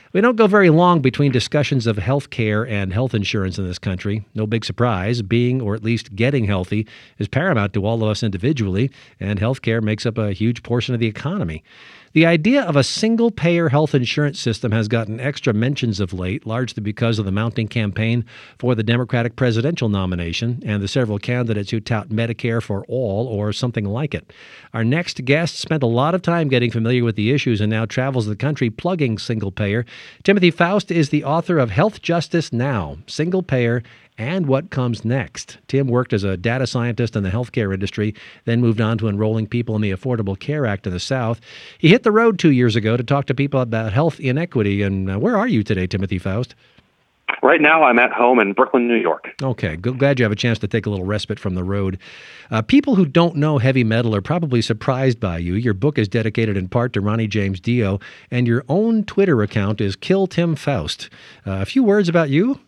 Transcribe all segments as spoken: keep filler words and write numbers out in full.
We don't go very long between discussions of health care and health insurance in this country. No big surprise. Being, or at least getting healthy, is paramount to all of us individually, and health care makes up a huge portion of the economy. The idea of a single-payer health insurance system has gotten extra mentions of late, largely because of the mounting campaign for the Democratic presidential nomination and the several candidates who tout Medicare for all or something like it. Our next guest spent a lot of time getting familiar with the issues and now travels the country plugging single-payer. Timothy Faust is the author of Health Justice Now, Single Payer, and What Comes Next. Tim worked as a data scientist in the healthcare industry, then moved on to enrolling people in the Affordable Care Act in the South. He hit the road two years ago to talk to people about health inequity. And uh, where are you today, Timothy Faust? Right now, I'm at home in Brooklyn, New York. Okay, good. Glad you have a chance to take a little respite from the road. Uh, people who don't know heavy metal are probably surprised by you. Your book is dedicated in part to Ronnie James Dio, and your own Twitter account is Kill Tim Faust. Uh, a few words about you?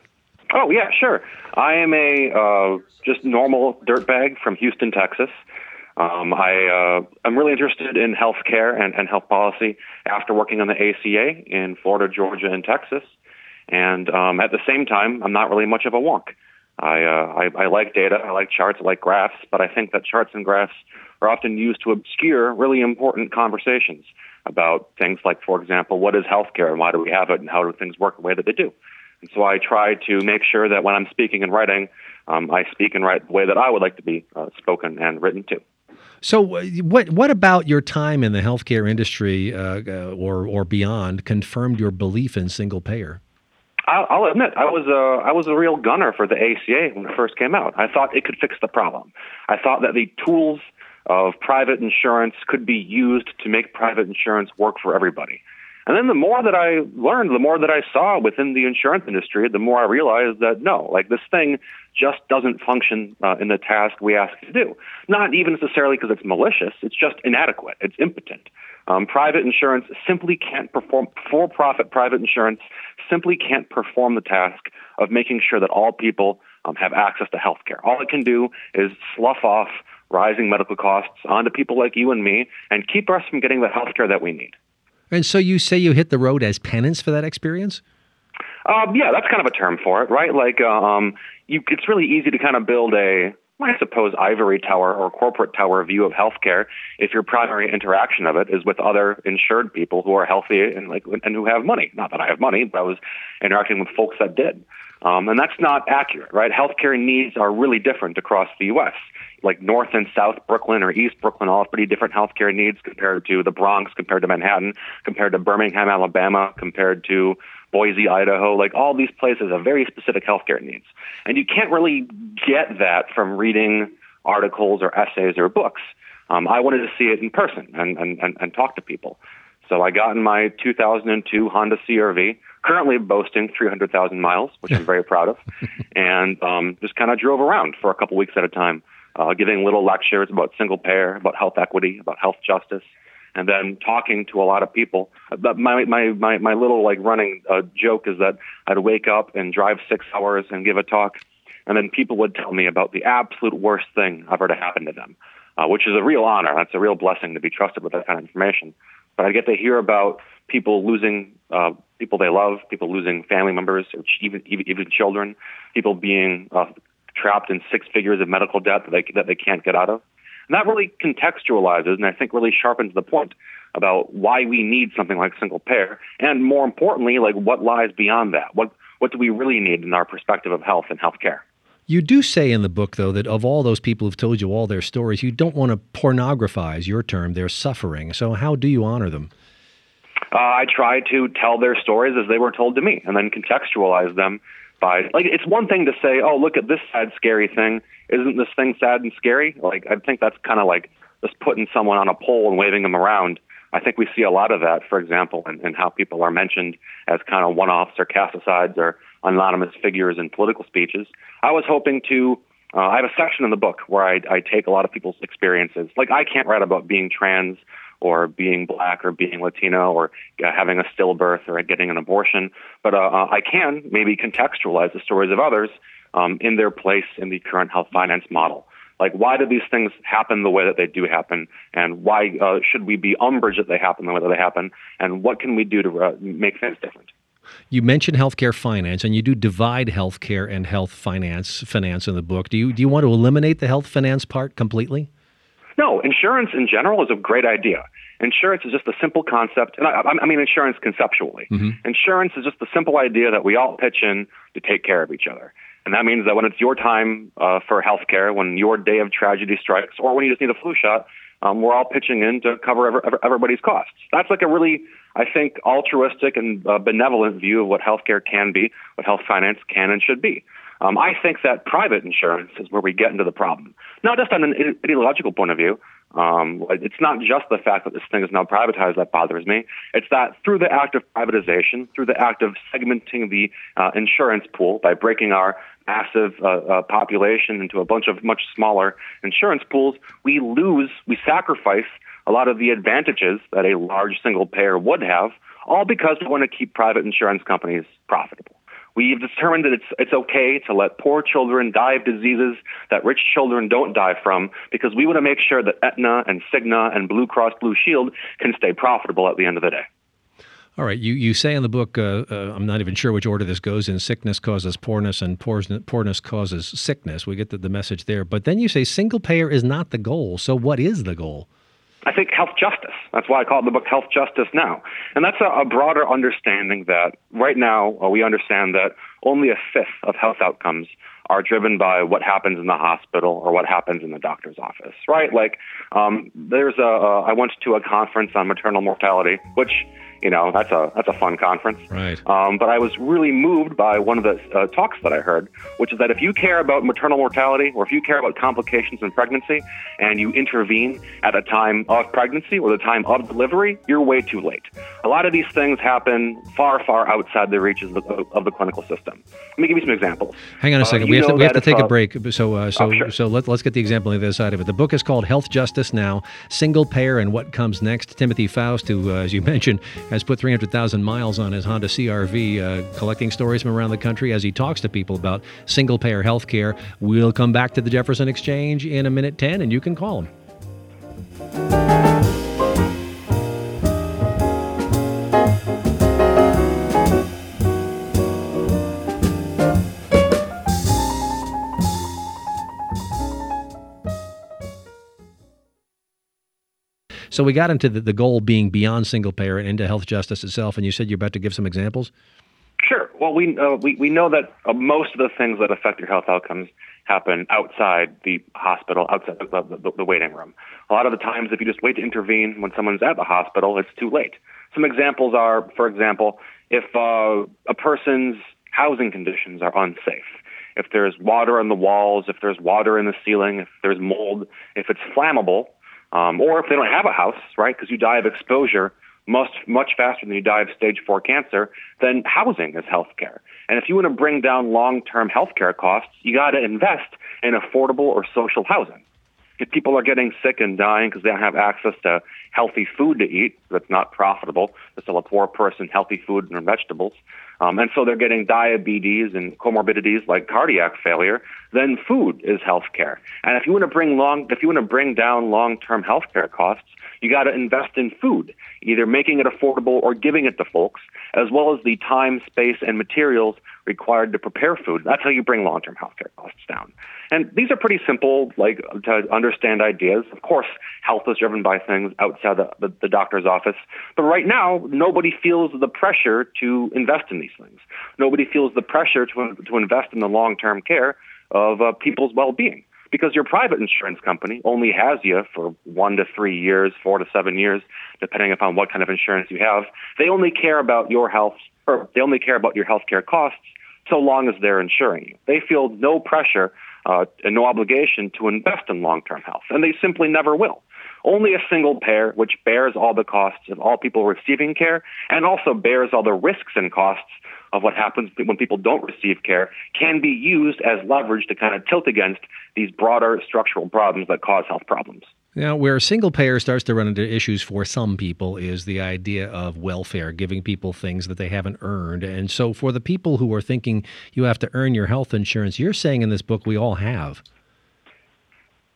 Oh, yeah, sure. I am a uh, just normal dirtbag from Houston, Texas. Um, I, uh, I'm really interested in healthcare and, and health policy after working on the A C A in Florida, Georgia, and Texas. And um, at the same time, I'm not really much of a wonk. I, uh, I, I like data, I like charts, I like graphs, but I think that charts and graphs are often used to obscure really important conversations about things like, for example, what is healthcare and why do we have it and how do things work the way that they do. And so I try to make sure that when I'm speaking and writing, um, I speak and write the way that I would like to be uh, spoken and written to. So uh, what what about your time in the healthcare industry uh, uh, or or beyond confirmed your belief in single payer? I'll, I'll admit, I was a I was a real gunner for the A C A when it first came out. I thought it could fix the problem. I thought that the tools of private insurance could be used to make private insurance work for everybody. And then the more that I learned, the more that I saw within the insurance industry, the more I realized that no, like this thing just doesn't function uh, in the task we ask it to do. Not even necessarily because it's malicious. It's just inadequate. It's impotent. Um, private insurance simply can't perform, for-profit private insurance simply can't perform the task of making sure that all people um, have access to health care. All it can do is slough off rising medical costs onto people like you and me and keep us from getting the health care that we need. And so you say you hit the road as penance for that experience? Um, yeah, that's kind of a term for it, right? Like, um, you, it's really easy to kind of build a, I suppose, ivory tower or corporate tower view of healthcare if your primary interaction of it is with other insured people who are healthy and like and who have money. Not that I have money, but I was interacting with folks that did. Um, and that's not accurate, right? Healthcare needs are really different across the U S Like North and South Brooklyn or East Brooklyn all have pretty different healthcare needs compared to the Bronx, compared to Manhattan, compared to Birmingham, Alabama, compared to Boise, Idaho. Like all these places have very specific healthcare needs. And you can't really get that from reading articles or essays or books. Um, I wanted to see it in person and, and, and, and talk to people. So I got in my two thousand two Honda C R V, currently boasting three hundred thousand miles, which I'm very proud of, and um, just kind of drove around for a couple weeks at a time, uh, giving little lectures about single payer, about health equity, about health justice, and then talking to a lot of people. But my my my, my little like running uh, joke is that I'd wake up and drive six hours and give a talk, and then people would tell me about the absolute worst thing ever to happen to them, uh, which is a real honor. That's a real blessing to be trusted with that kind of information. But I get to hear about people losing uh, people they love, people losing family members, or even even, even children, people being uh, trapped in six figures of medical debt that they that they can't get out of. And that really contextualizes and I think really sharpens the point about why we need something like single payer, and more importantly, like what lies beyond that. What what do we really need in our perspective of health and healthcare? You do say in the book, though, that of all those people who've told you all their stories, you don't want to pornographize, your term, their suffering. So how do you honor them? Uh, I try to tell their stories as they were told to me and then contextualize them by, like, it's one thing to say, oh, look at this sad, scary thing. Isn't this thing sad and scary? Like, I think that's kind of like just putting someone on a pole and waving them around. I think we see a lot of that, for example, in, in how people are mentioned as kind of one-offs or cast-asides or anonymous figures in political speeches. I was hoping to, uh, I have a section in the book where I, I take a lot of people's experiences. Like, I can't write about being trans or being black or being Latino or uh, having a stillbirth or getting an abortion, but uh, uh, I can maybe contextualize the stories of others um, in their place in the current health finance model. Like, why do these things happen the way that they do happen? And why uh, should we be umbrage that they happen the way that they happen? And what can we do to uh, make things different? You mentioned healthcare finance, and you do divide healthcare and health finance finance in the book. Do you do you want to eliminate the health finance part completely? No, insurance in general is a great idea. Insurance is just a simple concept, and I, I mean insurance conceptually. Mm-hmm. Insurance is just the simple idea that we all pitch in to take care of each other. And that means that when it's your time uh, for health care, when your day of tragedy strikes, or when you just need a flu shot, um, we're all pitching in to cover every, everybody's costs. That's like a really, I think, altruistic and uh, benevolent view of what healthcare can be, what health finance can and should be. Um, I think that private insurance is where we get into the problem. Not just on an ideological point of view. Um, it's not just the fact that this thing is now privatized that bothers me. It's that through the act of privatization, through the act of segmenting the uh, insurance pool by breaking our massive uh, uh, population into a bunch of much smaller insurance pools, we lose, we sacrifice a lot of the advantages that a large single payer would have, all because we want to keep private insurance companies profitable. We've determined that it's it's okay to let poor children die of diseases that rich children don't die from, because we want to make sure that Aetna and Cigna and Blue Cross Blue Shield can stay profitable at the end of the day. All right. You, you say in the book, uh, uh, I'm not even sure which order this goes in, sickness causes poorness and poorness causes sickness. We get the, the message there. But then you say single payer is not the goal. So what is the goal? I think health justice. That's why I call the book Health Justice Now. And that's a, a broader understanding that right now uh, we understand that only a fifth of health outcomes are driven by what happens in the hospital or what happens in the doctor's office, right? Like um, there's a, uh, I went to a conference on maternal mortality, which, you know, that's a that's a fun conference. Right. Um, but I was really moved by one of the uh, talks that I heard, which is that if you care about maternal mortality or if you care about complications in pregnancy and you intervene at a time of pregnancy or the time of delivery, you're way too late. A lot of these things happen far, far outside the reaches of the, of the clinical system. Let me give you some examples. Hang on a second. Uh, we have to, we have to take a break. So uh, so oh, sure. so let, let's get the example on the other side of it. The book is called Health Justice Now, Single Payer and What Comes Next. Timothy Faust, who, uh, as you mentioned, has put three hundred thousand miles on his Honda C R V, uh, collecting stories from around the country as he talks to people about single-payer health care. We'll come back to the Jefferson Exchange in a minute ten, and you can call him. So we got into the, the goal being beyond single payer and into health justice itself, and you said you're about to give some examples? Sure. Well, we uh, we, we know that uh, most of the things that affect your health outcomes happen outside the hospital, outside the, the, the waiting room. A lot of the times, if you just wait to intervene when someone's at the hospital, it's too late. Some examples are, for example, if uh, a person's housing conditions are unsafe, if there's water on the walls, if there's water in the ceiling, if there's mold, if it's flammable, Um, or if they don't have a house, right, because you die of exposure much, much faster than you die of stage four cancer, then housing is health care. And if you want to bring down long-term health care costs, you got to invest in affordable or social housing. If people are getting sick and dying because they don't have access to healthy food to eat, that's not profitable to sell a poor person healthy food and vegetables, um, and so they're getting diabetes and comorbidities like cardiac failure, then food is health care. And if you want to bring long, if you want to bring down long-term health care costs, you got to invest in food, either making it affordable or giving it to folks, as well as the time, space, and materials required to prepare food. That's how you bring long-term healthcare costs down. And these are pretty simple, like, to understand ideas. Of course, health is driven by things outside the, the, the doctor's office. But right now, nobody feels the pressure to invest in these things. Nobody feels the pressure to, to invest in the long-term care of uh, people's well-being. Because your private insurance company only has you for one to three years, four to seven years, depending upon what kind of insurance you have. They only care about your health, or they only care about your health care costs so long as they're insuring you. They feel no pressure uh, and no obligation to invest in long-term health, and they simply never will. Only a single payer, which bears all the costs of all people receiving care and also bears all the risks and costs of what happens when people don't receive care, can be used as leverage to kind of tilt against these broader structural problems that cause health problems. Now, where single payer starts to run into issues for some people is the idea of welfare, giving people things that they haven't earned. And so for the people who are thinking you have to earn your health insurance, you're saying in this book we all have.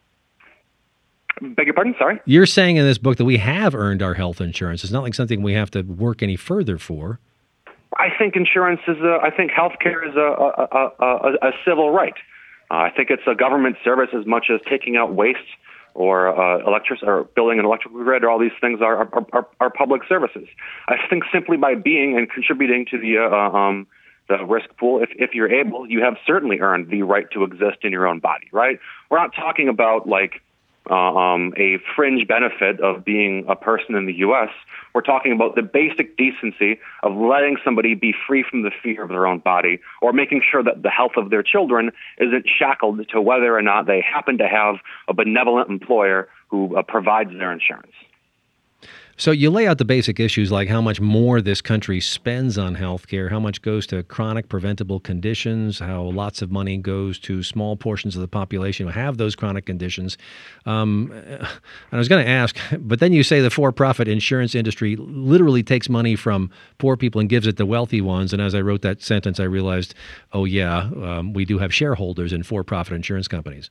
Beg your pardon? Sorry? You're saying in this book that we have earned our health insurance. It's not like something we have to work any further for. I think insurance is a, I think healthcare is a, a, a, a, a civil right. Uh, I think it's a government service as much as taking out waste or uh, electric or building an electrical grid, or all these things are, are, are, are public services. I think simply by being and contributing to the uh, um, the risk pool, if, if you're able, you have certainly earned the right to exist in your own body, right? We're not talking about like uh, um, a fringe benefit of being a person in the U S. We're talking about the basic decency of letting somebody be free from the fear of their own body, or making sure that the health of their children isn't shackled to whether or not they happen to have a benevolent employer who uh, provides their insurance. So you lay out the basic issues like how much more this country spends on healthcare, how much goes to chronic preventable conditions, how lots of money goes to small portions of the population who have those chronic conditions. Um, and I was going to ask, but then you say the for-profit insurance industry literally takes money from poor people and gives it to wealthy ones. And as I wrote that sentence, I realized, oh yeah, um, we do have shareholders in for-profit insurance companies.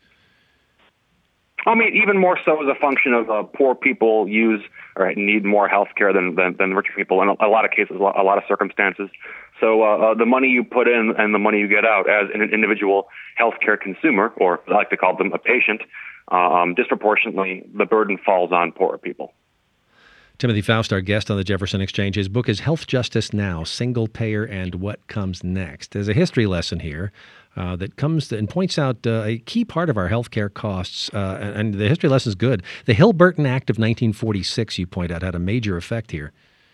I mean, even more so as a function of uh, poor people use or need more health care than, than, than rich people in a, a lot of cases, a lot, a lot of circumstances. So uh, uh, the money you put in and the money you get out as an individual healthcare consumer, or I like to call them a patient, um, disproportionately, the burden falls on poorer people. Timothy Faust, our guest on the Jefferson Exchange. His book is Health Justice Now, Single Payer and What Comes Next. There's a history lesson here uh, that comes to, and points out uh, a key part of our healthcare costs, uh, and, and the history lesson is good. The Hill-Burton Act of nineteen forty-six, you point out, had a major effect here.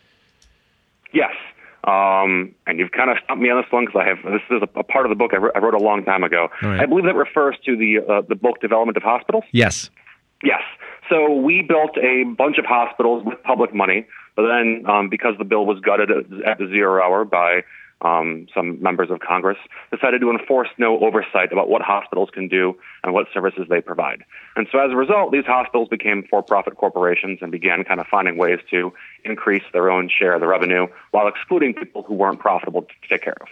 Yes. Um, and you've kind of stumped me on this one because I have this is a, a part of the book I, wrote, I wrote a long time ago. Right. I believe that refers to the uh, the bulk development of hospitals. Yes. Yes. So we built a bunch of hospitals with public money, but then um, because the bill was gutted at the zero hour by um, some members of Congress, decided to enforce no oversight about what hospitals can do and what services they provide. And so as a result, these hospitals became for-profit corporations and began kind of finding ways to increase their own share of the revenue while excluding people who weren't profitable to take care of.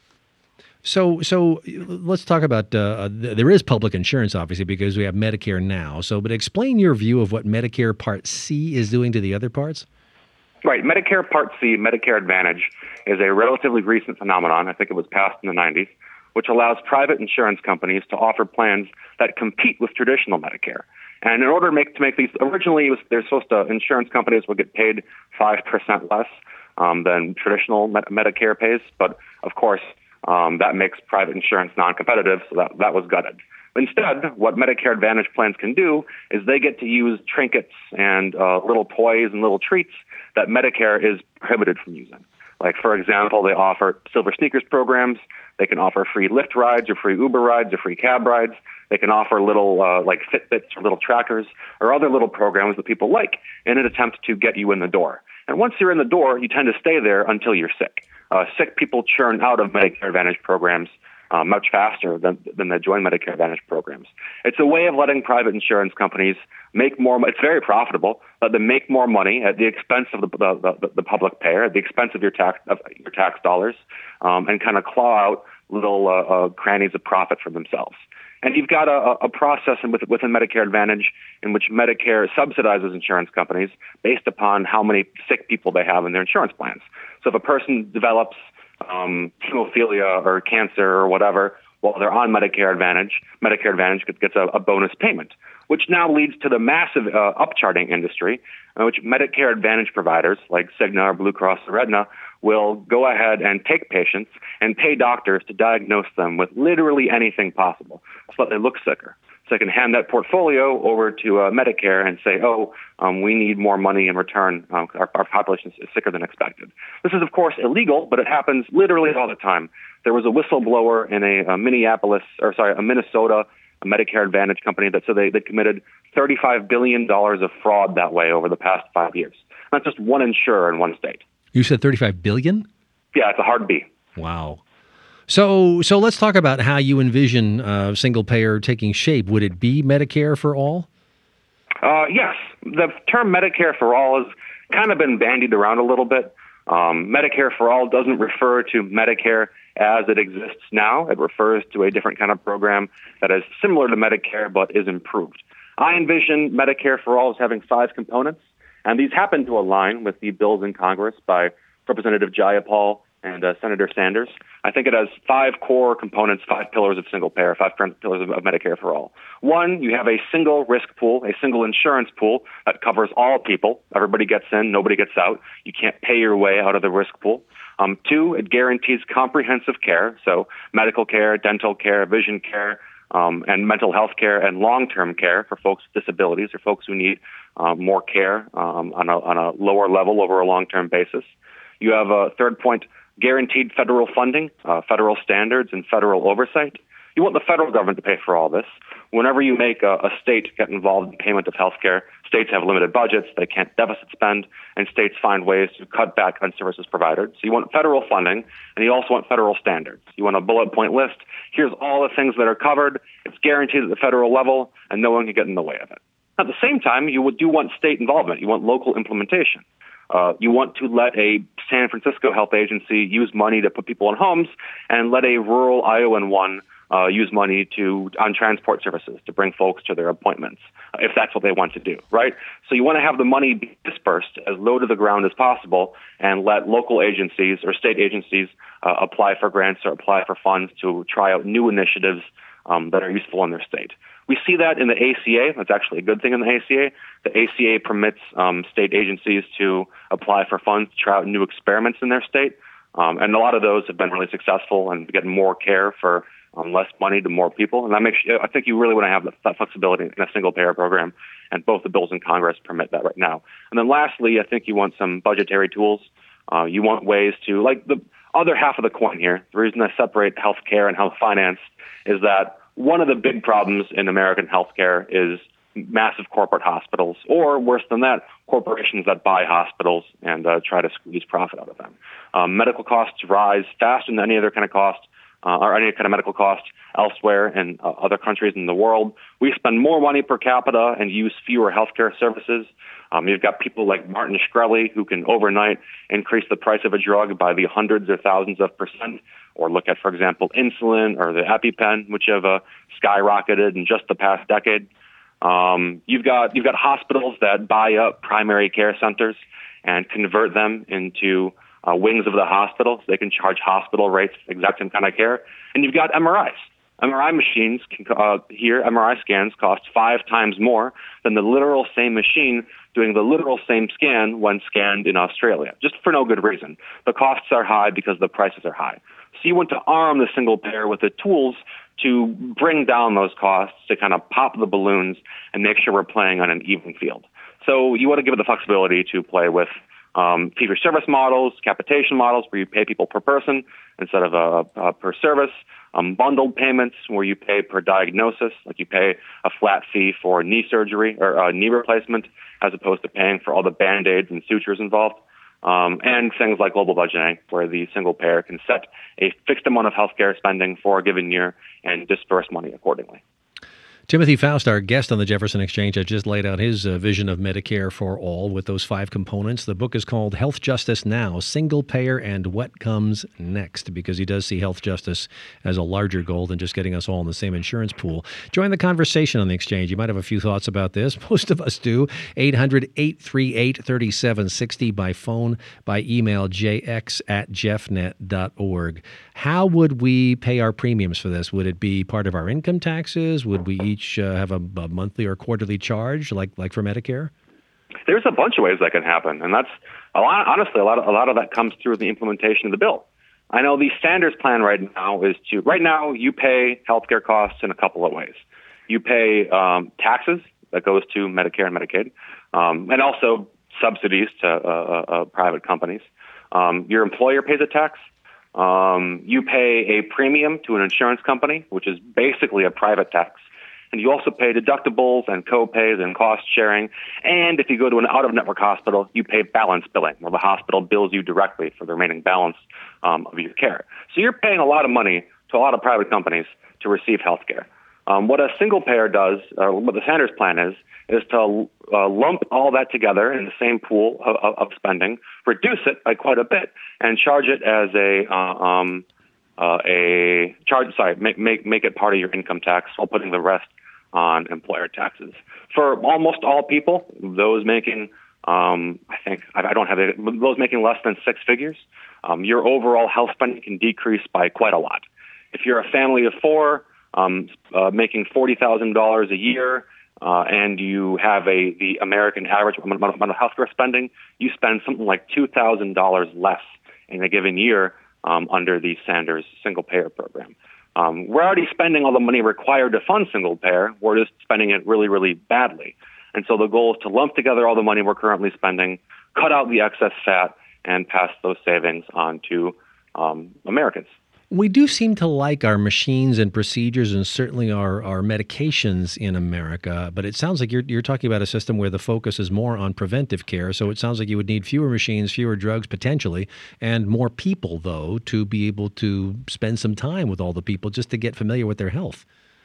So, so let's talk about, uh, there is public insurance, obviously, because we have Medicare now. So, but explain your view of what Medicare Part C is doing to the other parts. Right. Medicare Part C, Medicare Advantage, is a relatively recent phenomenon. I think it was passed in the nineties, which allows private insurance companies to offer plans that compete with traditional Medicare. And in order to make to make these, originally it was, they're supposed to, insurance companies would get paid five percent less um, than traditional med- Medicare pays. But of course, Um, that makes private insurance non-competitive, so that, that was gutted. Instead, what Medicare Advantage plans can do is they get to use trinkets and uh, little toys and little treats that Medicare is prohibited from using. Like, for example, they offer Silver Sneakers programs. They can offer free Lyft rides or free Uber rides or free cab rides. They can offer little, uh, like, Fitbits or little trackers or other little programs that people like in an attempt to get you in the door. And once you're in the door, you tend to stay there until you're sick. Uh, sick people churn out of Medicare Advantage programs uh, much faster than, than they join Medicare Advantage programs. It's a way of letting private insurance companies make more. It's very profitable. Let them make more money at the expense of the the, the, the public payer, at the expense of your tax of your tax dollars, um, and kind of claw out little uh, uh, crannies of profit for themselves. And you've got a, a process within Medicare Advantage in which Medicare subsidizes insurance companies based upon how many sick people they have in their insurance plans. So if a person develops um, hemophilia or cancer or whatever while they're on Medicare Advantage, Medicare Advantage gets a, a bonus payment, which now leads to the massive uh, upcharting industry in which Medicare Advantage providers like Cigna or Blue Cross or Aetna will go ahead and take patients and pay doctors to diagnose them with literally anything possible so that they look sicker. So they can hand that portfolio over to uh, Medicare and say, oh, um, we need more money in return. Um, our, our population is sicker than expected. This is, of course, illegal, but it happens literally all the time. There was a whistleblower in a, a Minneapolis, or sorry, a Minnesota a Medicare Advantage company that said they, they committed thirty-five billion dollars of fraud that way over the past five years. That's just one insurer in one state. You said thirty-five billion dollars? Yeah, it's a hard B. Wow. So so let's talk about how you envision uh, single payer taking shape. Would it be Medicare for all? Uh, yes. The term Medicare for all has kind of been bandied around a little bit. Um, Medicare for all doesn't refer to Medicare as it exists now. It refers to a different kind of program that is similar to Medicare but is improved. I envision Medicare for All as having five components, and these happen to align with the bills in Congress by Representative Jayapal and uh, Senator Sanders. I think it has five core components, five pillars of single payer, five pillars of, of Medicare for All. One, you have a single risk pool, a single insurance pool that covers all people. Everybody gets in, nobody gets out. You can't pay your way out of the risk pool. Um, two, it guarantees comprehensive care, so medical care, dental care, vision care, um, and mental health care and long-term care for folks with disabilities or folks who need uh, more care um, on, a, on a lower level over a long-term basis. You have a third point, guaranteed federal funding, uh, federal standards, and federal oversight. You want the federal government to pay for all this. Whenever you make a, a state get involved in payment of health care, states have limited budgets, they can't deficit spend, and states find ways to cut back on services provided. So you want federal funding, and you also want federal standards. You want a bullet point list. Here's all the things that are covered. It's guaranteed at the federal level, and no one can get in the way of it. At the same time, you do want state involvement. You want local implementation. Uh, you want to let a San Francisco health agency use money to put people in homes and let a rural Iowan one uh, use money to on transport services to bring folks to their appointments, uh, if that's what they want to do, right? So you want to have the money be dispersed as low to the ground as possible and let local agencies or state agencies uh, apply for grants or apply for funds to try out new initiatives um, that are useful in their state. We see that in the A C A. That's actually a good thing in the A C A. The A C A permits um, state agencies to apply for funds to try out new experiments in their state. Um, and a lot of those have been really successful and getting more care for um, less money to more people. And that makes I think you really want to have that flexibility in a single payer program. And both the bills in Congress permit that right now. And then lastly, I think you want some budgetary tools. Uh, you want ways to, like the other half of the coin here, the reason I separate health care and health finance is that one of the big problems in American healthcare is massive corporate hospitals, or worse than that, corporations that buy hospitals and uh, try to squeeze profit out of them. Um, medical costs rise faster than any other kind of cost, uh, or any kind of medical cost elsewhere in uh, other countries in the world. We spend more money per capita and use fewer healthcare services. Um, you've got people like Martin Shkreli who can overnight increase the price of a drug by the hundreds or thousands of percent. Or look at, for example, insulin or the EpiPen, which have uh, skyrocketed in just the past decade. Um, you've got you've got hospitals that buy up primary care centers and convert them into uh, wings of the hospital, so they can charge hospital rates for the exact same kind of care. And you've got M R Is. M R I machines can, uh, here, M R I scans cost five times more than the literal same machine doing the literal same scan when scanned in Australia, just for no good reason. The costs are high because the prices are high. So you want to arm the single payer with the tools to bring down those costs, to kind of pop the balloons and make sure we're playing on an even field. So you want to give it the flexibility to play with um, fee-for-service models, capitation models where you pay people per person instead of uh, uh, per service, um, bundled payments where you pay per diagnosis, like you pay a flat fee for knee surgery or uh, knee replacement as opposed to paying for all the Band-Aids and sutures involved. Um, and things like global budgeting, where the single payer can set a fixed amount of healthcare spending for a given year and disperse money accordingly. Timothy Faust, our guest on the Jefferson Exchange, has just laid out his uh, vision of Medicare for All with those five components. The book is called Health Justice Now, Single Payer and What Comes Next, because he does see health justice as a larger goal than just getting us all in the same insurance pool. Join the conversation on the Exchange. You might have a few thoughts about this. Most of us do. eight hundred, eight three eight, three seven six zero by phone, by email, j x at jeffnet dot org. How would we pay our premiums for this? Would it be part of our income taxes? Would we each Uh, have a, a monthly or quarterly charge, like like for Medicare? There's a bunch of ways that can happen, and that's a lot. Honestly, a lot of a lot of that comes through the implementation of the bill. I know the Sanders plan right now is to right now you pay healthcare costs in a couple of ways. You pay um, taxes that goes to Medicare and Medicaid, um, and also subsidies to uh, uh, private companies. Um, your employer pays a tax. Um, you pay a premium to an insurance company, which is basically a private tax. And you also pay deductibles and co-pays and cost sharing. And if you go to an out-of-network hospital, you pay balance billing, where the hospital bills you directly for the remaining balance um, of your care. So you're paying a lot of money to a lot of private companies to receive health care. Um, what a single payer does, or what the Sanders plan is, is to uh, lump all that together in the same pool of, of, of spending, reduce it by quite a bit, and charge it as a uh, um, uh, a charge. Sorry, make make make it part of your income tax while putting the rest on employer taxes. For almost all people, those making, um, I think, I don't have it, those making less than six figures, um, your overall health spending can decrease by quite a lot. If you're a family of four, um, uh, making forty thousand dollars a year, uh, and you have a the American average amount of health care spending, you spend something like two thousand dollars less in a given year um, under the Sanders single-payer program. Um, we're already spending all the money required to fund single-payer. We're just spending it really, really badly. And so the goal is to lump together all the money we're currently spending, cut out the excess fat, and pass those savings on to um, Americans. We do seem to like our machines and procedures and certainly our, our medications in America, but it sounds like you're you're talking about a system where the focus is more on preventive care. So it sounds like you would need fewer machines, fewer drugs potentially, and more people, though, to be able to spend some time with all the people just to get familiar with their health.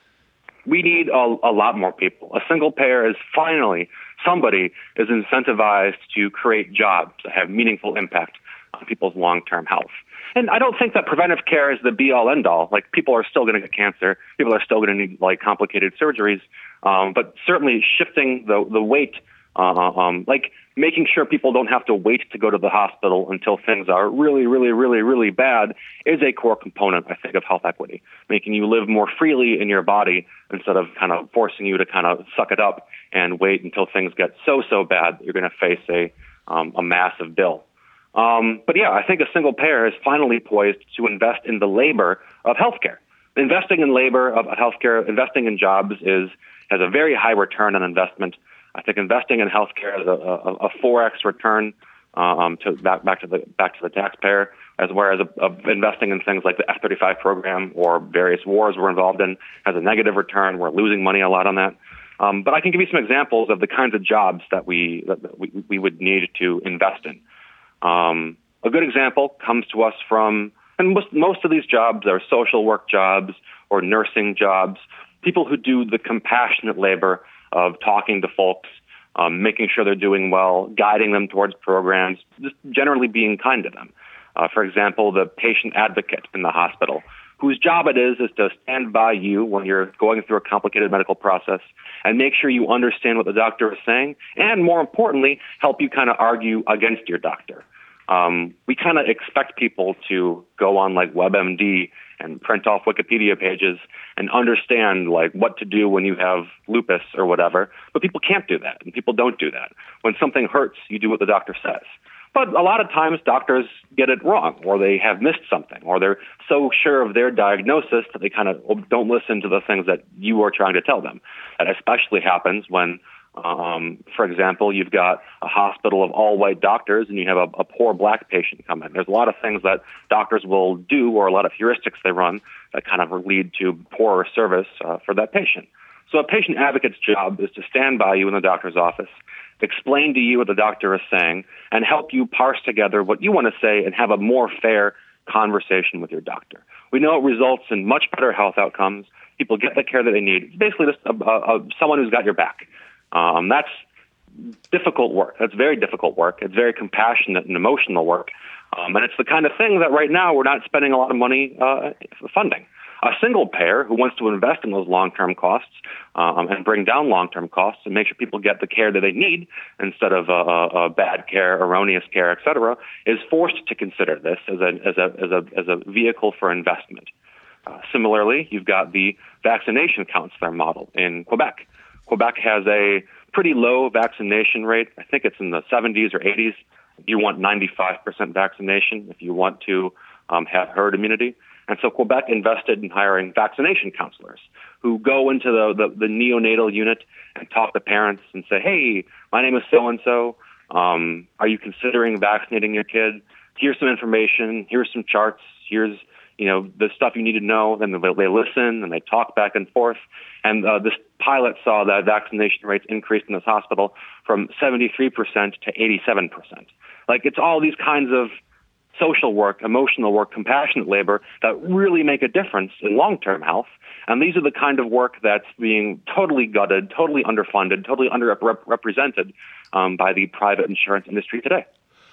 We need a, a lot more people. A single payer is finally, somebody is incentivized to create jobs that have meaningful impact on people's long-term health. And I don't think that preventive care is the be-all, end-all. Like, people are still going to get cancer. People are still going to need, like, complicated surgeries. Um, but certainly shifting the, the weight, uh, um, like making sure people don't have to wait to go to the hospital until things are really, really, really, really bad is a core component, I think, of health equity. Making you live more freely in your body instead of kind of forcing you to kind of suck it up and wait until things get so, so bad that you're going to face a, um, a massive bill. Um, but yeah, I think a single payer is finally poised to invest in the labor of healthcare. Investing in labor of healthcare, investing in jobs is has a very high return on investment. I think investing in healthcare is a, a, a four X return um, to back, back to the back to the taxpayer, as whereas a, a investing in things like the F thirty-five program or various wars we're involved in has a negative return. We're losing money a lot on that. Um, but I can give you some examples of the kinds of jobs that we that we, we would need to invest in. Um, a good example comes to us from, and most, most of these jobs are social work jobs or nursing jobs, people who do the compassionate labor of talking to folks, um, making sure they're doing well, guiding them towards programs, just generally being kind to them. Uh, for example, the patient advocate in the hospital, whose job it is is to stand by you when you're going through a complicated medical process and make sure you understand what the doctor is saying, and more importantly, help you kind of argue against your doctor. Um, we kind of expect people to go on like WebMD and print off Wikipedia pages and understand like what to do when you have lupus or whatever, but people can't do that, and people don't do that. When something hurts, you do what the doctor says. But a lot of times doctors get it wrong, or they have missed something, or they're so sure of their diagnosis that they kind of don't listen to the things that you are trying to tell them. That especially happens when, um, for example, you've got a hospital of all white doctors and you have a, a poor black patient come in. There's a lot of things that doctors will do, or a lot of heuristics they run, that kind of lead to poorer service uh, for that patient. So a patient advocate's job is to stand by you in the doctor's office, explain to you what the doctor is saying, and help you parse together what you want to say and have a more fair conversation with your doctor. We know it results in much better health outcomes. People get the care that they need. It's basically just a, a, a, someone who's got your back. Um, that's difficult work. That's very difficult work. It's very compassionate and emotional work. Um, and it's the kind of thing that right now we're not spending a lot of money uh, funding. A single payer who wants to invest in those long-term costs um, and bring down long-term costs and make sure people get the care that they need instead of uh, uh, bad care, erroneous care, et cetera, is forced to consider this as a as a as a as a vehicle for investment. Uh, similarly, you've got the vaccination counselor model in Quebec. Quebec has a pretty low vaccination rate. I think it's in the seventies or eighties. You want ninety-five percent vaccination if you want to um, have herd immunity. And so Quebec invested in hiring vaccination counselors who go into the, the, the neonatal unit and talk to parents and say, hey, my name is so-and-so. Um, are you considering vaccinating your kid? Here's some information. Here's some charts. Here's, you know, the stuff you need to know. Then they, they listen and they talk back and forth. And uh, this pilot saw that vaccination rates increased in this hospital from seventy-three percent to eighty-seven percent. Like, it's all these kinds of social work, emotional work, compassionate labor that really make a difference in long-term health. And these are the kind of work that's being totally gutted, totally underfunded, totally underrepresented um, by the private insurance industry today.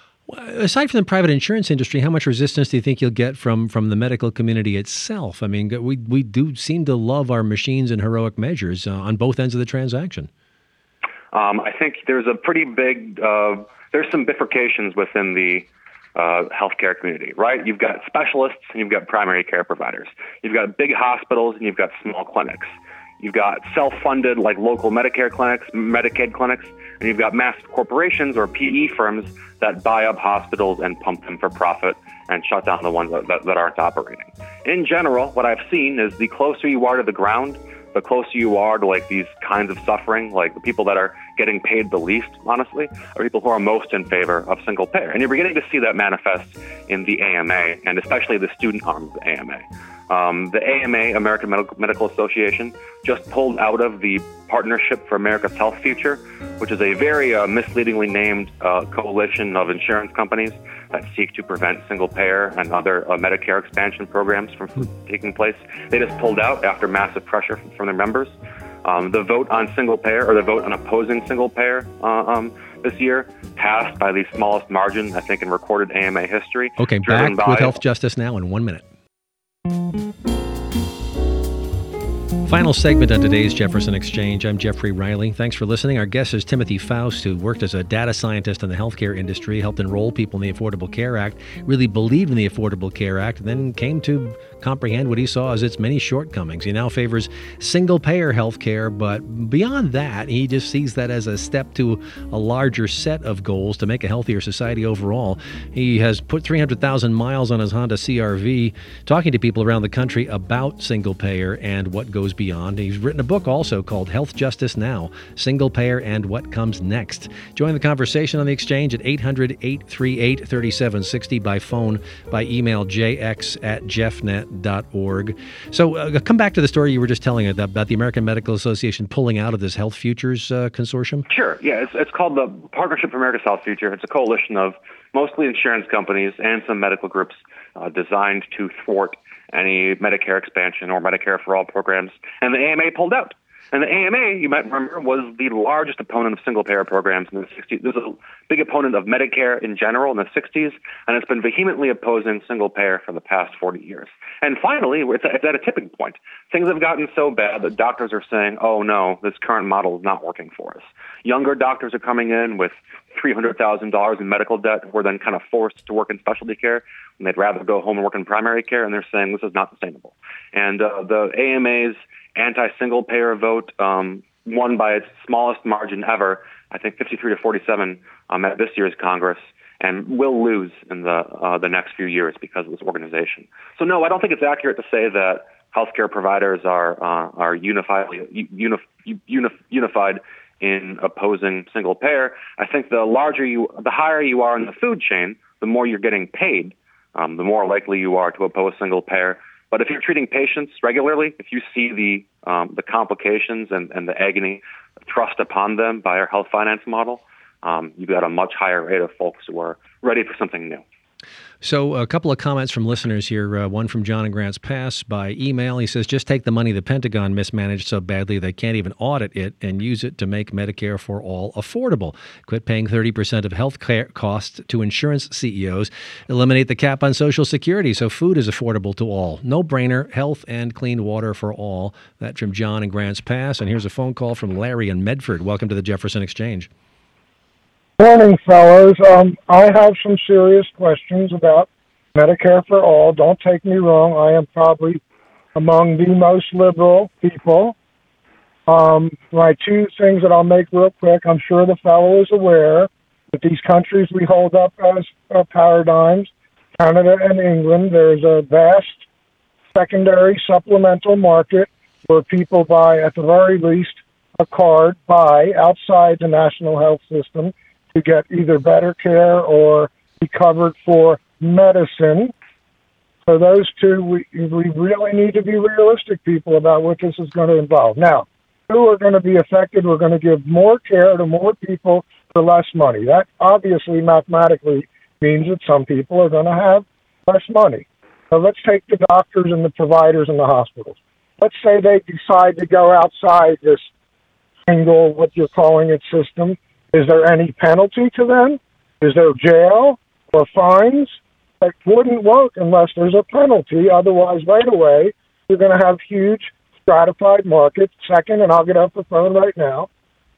Aside from the private insurance industry, how much resistance do you think you'll get from, from the medical community itself? I mean, we we do seem to love our machines and heroic measures uh, on both ends of the transaction. Um, I think there's a pretty big, uh, there's some bifurcations within the uh, healthcare community, right? You've got specialists and you've got primary care providers. You've got big hospitals and you've got small clinics. You've got self-funded, like local Medicare clinics, Medicaid clinics, and you've got massive corporations or P E firms that buy up hospitals and pump them for profit and shut down the ones that, that, that aren't operating. In general, what I've seen is the closer you are to the ground, the closer you are to like these kinds of suffering, like the people that are getting paid the least, honestly, are people who are most in favor of single payer. And you're beginning to see that manifest in the A M A, and especially the student arm of the A M A. Um, the A M A, American Medical, Medical Association, just pulled out of the Partnership for America's Health Future, which is a very uh, misleadingly named uh, coalition of insurance companies that seek to prevent single-payer and other uh, Medicare expansion programs from taking place. They just pulled out after massive pressure from, from their members. Um, the vote on single-payer, or the vote on opposing single-payer uh, um, this year, passed by the smallest margin, I think, in recorded A M A history. Okay, back by, with Health Justice Now in one minute. Final segment on today's Jefferson Exchange. I'm Jeffrey Riley. Thanks for listening. Our guest is Timothy Faust, who worked as a data scientist in the healthcare industry, helped enroll people in the Affordable Care Act, really believed in the Affordable Care Act, and then came to comprehend what he saw as its many shortcomings. He now favors single-payer health care, but beyond that, he just sees that as a step to a larger set of goals to make a healthier society overall. He has put three hundred thousand miles on his Honda C R V, talking to people around the country about single-payer and what goes beyond. He's written a book also called Health Justice Now, Single Payer and What Comes Next. Join the conversation on the Exchange at eight hundred, eight three eight, three seven six zero by phone, by email, jx at jeffnet dot org. So uh, come back to the story you were just telling about the American Medical Association pulling out of this Health Futures uh, consortium. Sure. Yeah, it's, it's called the Partnership for America's Health Future. It's a coalition of mostly insurance companies and some medical groups uh, designed to thwart any Medicare expansion or Medicare for All programs. And the A M A pulled out. And the A M A, you might remember, was the largest opponent of single-payer programs in the sixties. It was a big opponent of Medicare in general in the sixties, and it's been vehemently opposing single-payer for the past forty years. And finally, it's at a tipping point. Things have gotten so bad that doctors are saying, oh, no, this current model is not working for us. Younger doctors are coming in with three hundred thousand dollars in medical debt who are then kind of forced to work in specialty care, and they'd rather go home and work in primary care, and they're saying this is not sustainable. And uh, the A M A's anti-single payer vote um, won by its smallest margin ever, I think fifty-three to forty-seven um, at this year's Congress, and will lose in the uh, the next few years because of this organization. So no, I don't think it's accurate to say that healthcare providers are uh, are unified unif, unif, unified in opposing single payer. I think the larger you, the higher you are in the food chain, the more you're getting paid, um, the more likely you are to oppose single payer. But if you're treating patients regularly, if you see the um, the complications and, and the agony thrust upon them by our health finance model, um, you've got a much higher rate of folks who are ready for something new. So a couple of comments from listeners here. Uh, one from John in Grants Pass by email. He says, just take the money the Pentagon mismanaged so badly they can't even audit it and use it to make Medicare for All affordable. Quit paying thirty percent of health care costs to insurance C E Os. Eliminate the cap on Social Security so food is affordable to all. No-brainer, health and clean water for all. That from John in Grants Pass. And here's a phone call from Larry in Medford. Welcome to the Jefferson Exchange. Morning, fellows. Um, I have some serious questions about Medicare for All. Don't take me wrong. I am probably among the most liberal people. Um, my two things that I'll make real quick. I'm sure the fellow is aware that these countries we hold up as uh, paradigms, Canada and England, there's a vast secondary supplemental market where people buy, at the very least, a card, buy outside the national health system to get either better care or be covered for medicine. So those two, we, we really need to be realistic, people, about what this is going to involve. Now, who are going to be affected? We're going to give more care to more people for less money. That obviously mathematically means that some people are going to have less money. So let's take the doctors and the providers in the hospitals. Let's say they decide to go outside this single, what you're calling it, system. Is there any penalty to them? Is there jail or fines? That wouldn't work unless there's a penalty. Otherwise, right away, you're going to have huge stratified markets. Second, and I'll get off the phone right now,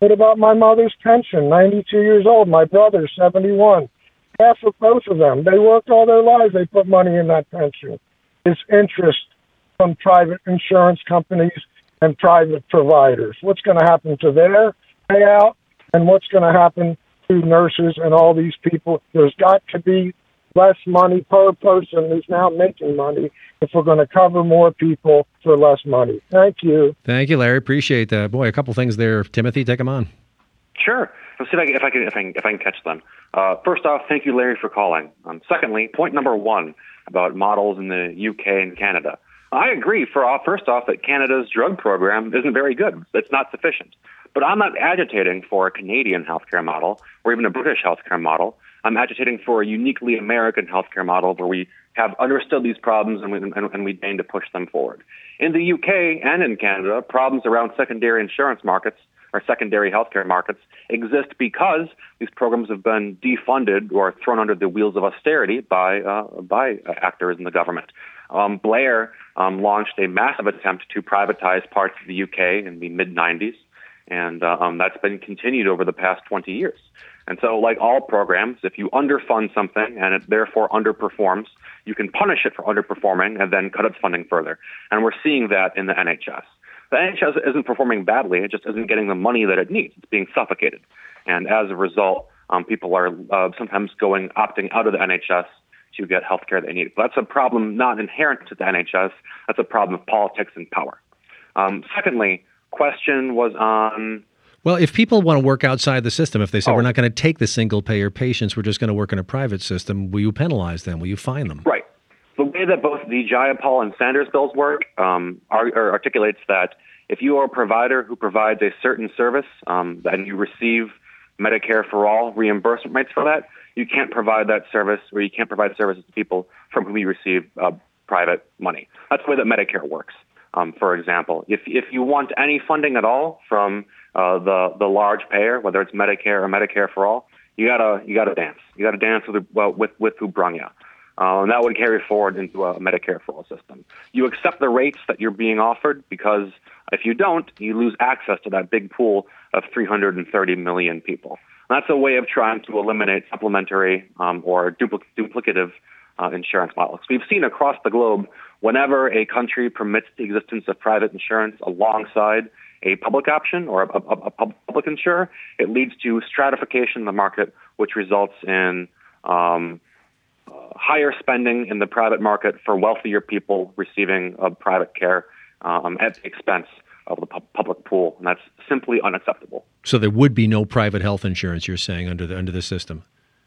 What about my mother's pension, ninety-two years old, my brother, seventy-one? Half of both of them. They worked all their lives. They put money in that pension. It's interest from private insurance companies and private providers. What's going to happen to their payout, and what's going to happen to nurses and all these people? There's got to be less money per person who's now making money if we're going to cover more people for less money. Thank you. Thank you, Larry. Appreciate that. Boy, a couple things there. Timothy, take them on. Sure. Let's see if I can, if I can, if I can, if I can catch them. Uh, first off, thank you, Larry, for calling. Um, secondly, point number one about models in the U K and Canada. I agree, for all, first off, that Canada's drug program isn't very good. It's not sufficient. But I'm not agitating for a Canadian healthcare model or even a British healthcare model. I'm agitating for a uniquely American healthcare model where we have understood these problems and we, and, and we aim to push them forward. In the U K and in Canada, problems around secondary insurance markets or secondary healthcare markets exist because these programs have been defunded or thrown under the wheels of austerity by uh, by actors in the government. Um, Blair um, launched a massive attempt to privatize parts of the U K in the mid nineties, and uh, um, that's been continued over the past twenty years. And so, like all programs, if you underfund something and it therefore underperforms, you can punish it for underperforming and then cut its funding further. And we're seeing that in the N H S. The N H S isn't performing badly, it just isn't getting the money that it needs. It's being suffocated. And as a result, um, people are uh, sometimes going, opting out of the N H S to get health care they need. But that's a problem not inherent to the N H S. That's a problem of politics and power. Um, secondly, question was on... Well, if people want to work outside the system, if they say, oh. we're not going to take the single-payer patients, we're just going to work in a private system, will you penalize them? Will you fine them? Right. The way that both the Jayapal and Sanders bills work um, are, are articulates that if you are a provider who provides a certain service um, and you receive Medicare for all reimbursement rates for that, you can't provide that service or you can't provide services to people from whom you receive uh, private money. That's the way that Medicare works. Um, for example, if if you want any funding at all from uh, the the large payer, whether it's Medicare or Medicare for all, you gotta you gotta dance. You gotta dance with well, with with who brung you. Uh, and that would carry forward into a Medicare for all system. You accept the rates that you're being offered because if you don't, you lose access to that big pool of three hundred thirty million people. And that's a way of trying to eliminate supplementary um, or dupl- duplicative uh, insurance models. We've seen across the globe, whenever a country permits the existence of private insurance alongside a public option or a, a, a public insurer, it leads to stratification in the market, which results in um, uh, higher spending in the private market for wealthier people receiving uh, private care um, at the expense of the pu- public pool, and that's simply unacceptable. So there would be no private health insurance, you're saying, under the under the system?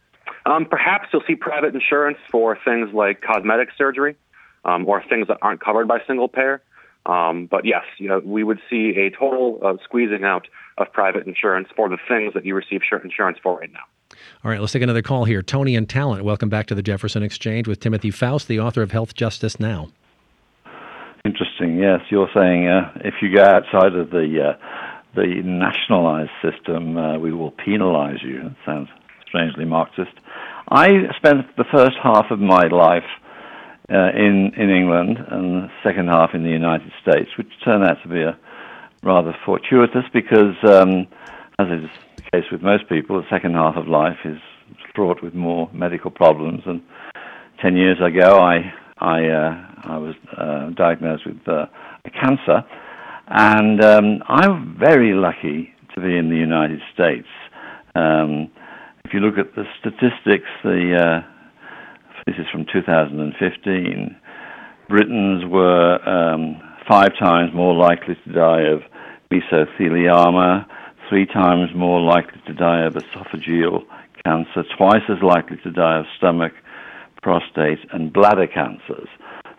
Um, perhaps you'll see private insurance for things like cosmetic surgery um, or things that aren't covered by single payer. Um, but yes, you know, we would see a total uh, squeezing out of private insurance for the things that you receive insurance for right now. All right, let's take another call here. Tony in Talent, welcome back to the Jefferson Exchange with Timothy Faust, the author of Health Justice Now. Interesting. Yes, you're saying uh, if you go outside of the uh, the nationalized system, uh, we will penalize you. That sounds strangely Marxist. I spent the first half of my life uh, in in England and the second half in the United States, which turned out to be a rather fortuitous because, um, as is the case with most people, the second half of life is fraught with more medical problems. And ten years ago, I I uh, I was uh, diagnosed with uh, a cancer, and um, I'm very lucky to be in the United States. Um, if you look at the statistics, the uh, this is from two thousand fifteen, Britons were um, five times more likely to die of mesothelioma, three times more likely to die of esophageal cancer, twice as likely to die of stomach, prostate, and bladder cancers.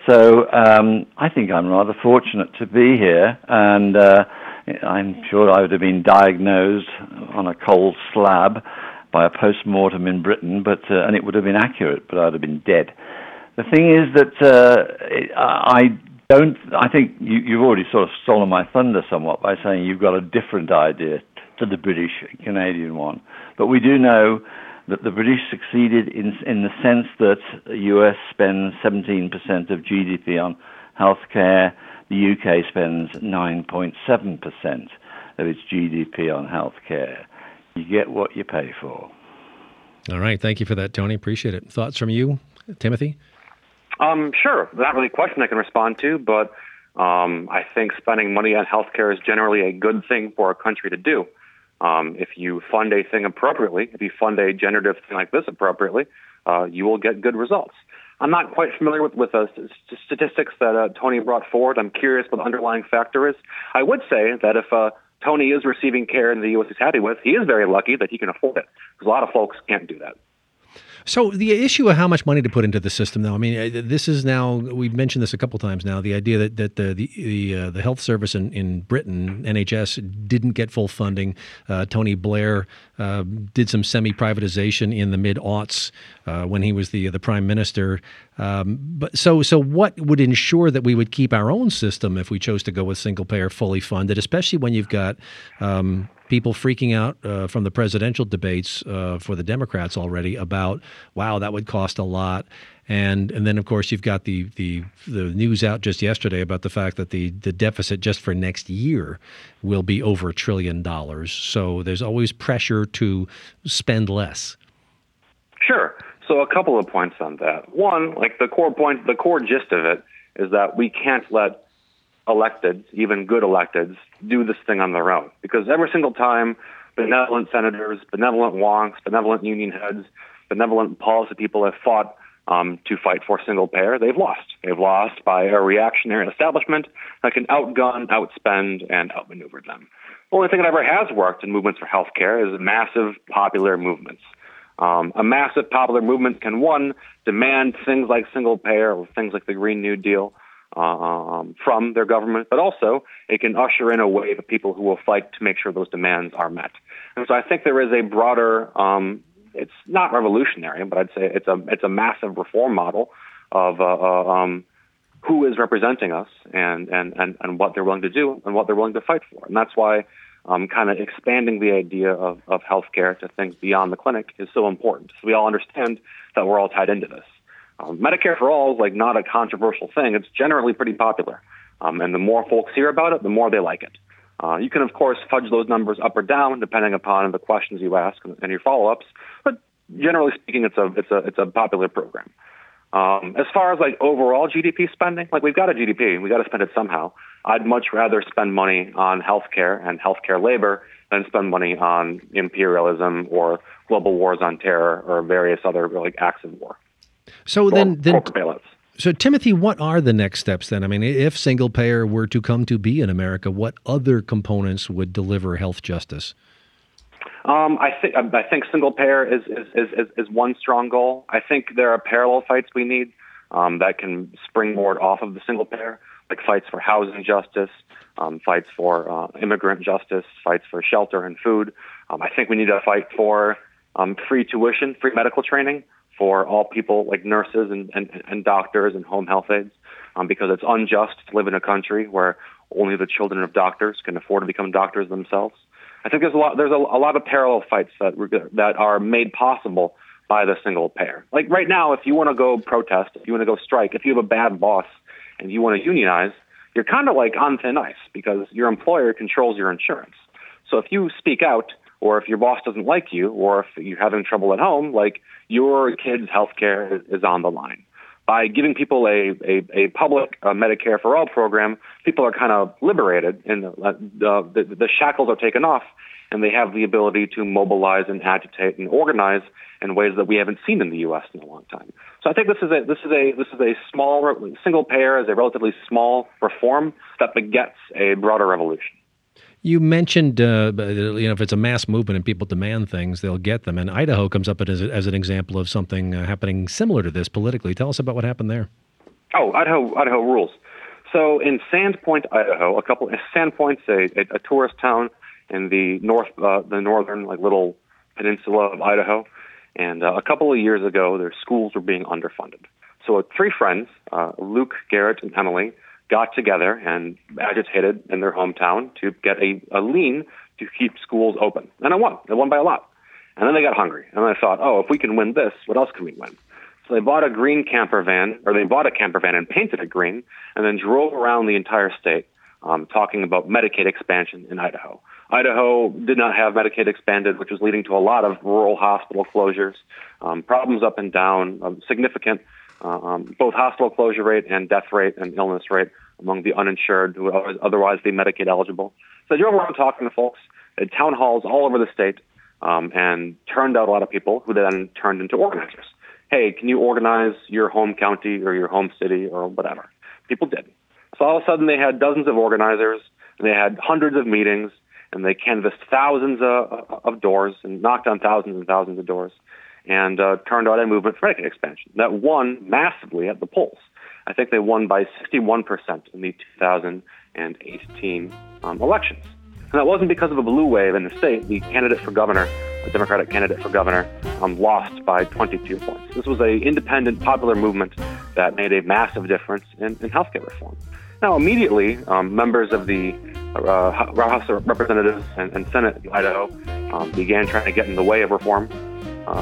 So um, I think I'm rather fortunate to be here, and uh, I'm sure I would have been diagnosed on a cold slab by a post-mortem in Britain, but uh, and it would have been accurate, but I'd have been dead. The thing is that uh, I don't, I think you, you've already sort of stolen my thunder somewhat by saying you've got a different idea to the British Canadian one. But we do know that the British succeeded in in the sense that the U S spends seventeen percent of G D P on healthcare, the U K spends nine point seven percent. of its G D P on health care. You get what you pay for. All right. Thank you for that, Tony. Appreciate it. Thoughts from you, Timothy? Um, sure. Not really a question I can respond to, but um, I think spending money on healthcare is generally a good thing for a country to do. Um, if you fund a thing appropriately, if you fund a generative thing like this appropriately, uh, you will get good results. I'm not quite familiar with, with the statistics that uh, Tony brought forward. I'm curious what the underlying factor is. I would say that if uh, Tony is receiving care in the U S he's happy with, he is very lucky that he can afford it, because a lot of folks can't do that. So the issue of how much money to put into the system, though, I mean, this is now, we've mentioned this a couple times now, the idea that, that the the the, uh, the health service in, in Britain, N H S, didn't get full funding. Uh, Tony Blair uh, did some semi-privatization in the mid-aughts uh, when he was the the prime minister. Um, but so so what would ensure that we would keep our own system if we chose to go with single-payer, fully funded, especially when you've got um, people freaking out uh, from the presidential debates uh, for the Democrats already about, wow, that would cost a lot. And and then, of course, you've got the the, the news out just yesterday about the fact that the, the deficit just for next year will be over a trillion dollars. So there's always pressure to spend less. Sure. So a couple of points on that. One, like the core point, the core gist of it is that we can't let electeds, even good electeds, do this thing on their own. Because every single time benevolent senators, benevolent wonks, benevolent union heads, benevolent policy people have fought um, to fight for single payer, they've lost. They've lost by a reactionary establishment that can outgun, outspend, and outmaneuver them. The only thing that ever has worked in movements for healthcare is massive popular movements. Um, a massive popular movement can, one, demand things like single payer or things like the Green New Deal uh, um, from their government, but also it can usher in a wave of people who will fight to make sure those demands are met. And so I think there is a broader, um, it's not revolutionary, but I'd say it's a it's a massive reform model of uh, uh, um, who is representing us and, and, and, and what they're willing to do and what they're willing to fight for. And that's why Um, kind of expanding the idea of, of healthcare to things beyond the clinic is so important. So we all understand that we're all tied into this. Um, Medicare for All is like not a controversial thing. It's generally pretty popular. Um, and the more folks hear about it, the more they like it. Uh, you can, of course, fudge those numbers up or down depending upon the questions you ask and, and your follow-ups. But generally speaking, it's a it's a it's a popular program. Um, as far as like overall G D P spending, like we've got a G D P, we got to spend it somehow. I'd much rather spend money on healthcare and healthcare labor than spend money on imperialism or global wars on terror or various other like acts of war. So or then, then corporate bailouts. So Timothy, what are the next steps then? I mean, if single payer were to come to be in America, what other components would deliver health justice? Um, I think I think single payer is, is is is one strong goal. I think there are parallel fights we need um, that can springboard off of the single payer, like fights for housing justice, um, fights for uh, immigrant justice, fights for shelter and food. Um, I think we need to fight for um, free tuition, free medical training for all people like nurses and, and, and doctors and home health aides, um, because it's unjust to live in a country where only the children of doctors can afford to become doctors themselves. I think there's a lot there's a, a lot of parallel fights that that are made possible by the single payer. Like right now, if you want to go protest, if you want to go strike, if you have a bad boss and you want to unionize, you're kind of like on thin ice because your employer controls your insurance. So if you speak out, or if your boss doesn't like you, or if you're having trouble at home, like your kid's health care is on the line. By giving people a, a, a public uh, Medicare for All program, people are kind of liberated and uh, the, the shackles are taken off, and they have the ability to mobilize and agitate and organize in ways that we haven't seen in the U S in a long time. So I think this is a this is a this is a small single payer is a relatively small reform that begets a broader revolution. You mentioned, uh, you know, if it's a mass movement and people demand things, they'll get them. And Idaho comes up as, as an example of something uh, happening similar to this politically. Tell us about what happened there. Oh, Idaho, Idaho rules. So in Sandpoint, Idaho, a couple Sandpoint's a, a, a tourist town in the north, uh, the northern like little peninsula of Idaho. And uh, a couple of years ago, their schools were being underfunded. So uh, three friends, uh, Luke, Garrett, and Emily, got together and agitated in their hometown to get a, a lien to keep schools open. And it won. They won by a lot. And then they got hungry. And they thought, oh, if we can win this, what else can we win? So they bought a green camper van, or they bought a camper van and painted it green, and then drove around the entire state um, talking about Medicaid expansion in Idaho. Idaho did not have Medicaid expanded, which was leading to a lot of rural hospital closures, um, problems up and down, um, significant uh, um, both hospital closure rate and death rate and illness rate among the uninsured who would otherwise be Medicaid eligible. So I drove around talking to folks at town halls all over the state um, and turned out a lot of people who then turned into organizers. Hey, can you organize your home county or your home city or whatever? People did. So all of a sudden they had dozens of organizers, and they had hundreds of meetings, and they canvassed thousands of, of doors and knocked on thousands and thousands of doors and uh, turned out a movement for Medicaid expansion that won massively at the polls. I think they won by sixty-one percent in the two thousand eighteen um, elections. And that wasn't because of a blue wave in the state. The candidate for governor, a Democratic candidate for governor, um, lost by twenty-two points. This was an independent, popular movement that made a massive difference in, in healthcare reform. Now, immediately, um, members of the uh, House of Representatives and, and Senate in Idaho um, began trying to get in the way of reform. Uh,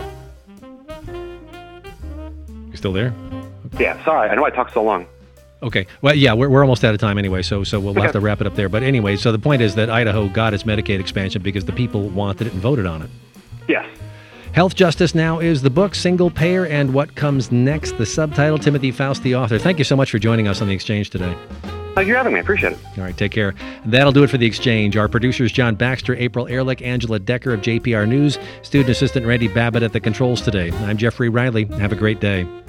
You still there? yeah, sorry. I know I talked so long. Okay. Well, yeah, we're, we're almost out of time anyway, so so we'll Okay. have to wrap it up there. But anyway, so the point is that Idaho got its Medicaid expansion because the people wanted it and voted on it. Yes. Health Justice Now is the book, Single Payer and What Comes Next, the subtitle, Timothy Faust, the author. Thank you so much for joining us on The Exchange today. Thank you for having me. I appreciate it. All right, take care. That'll do it for The Exchange. Our producers, John Baxter, April Ehrlich, Angela Decker of J P R News, student assistant Randy Babbitt at the controls today. I'm Jeffrey Riley. Have a great day.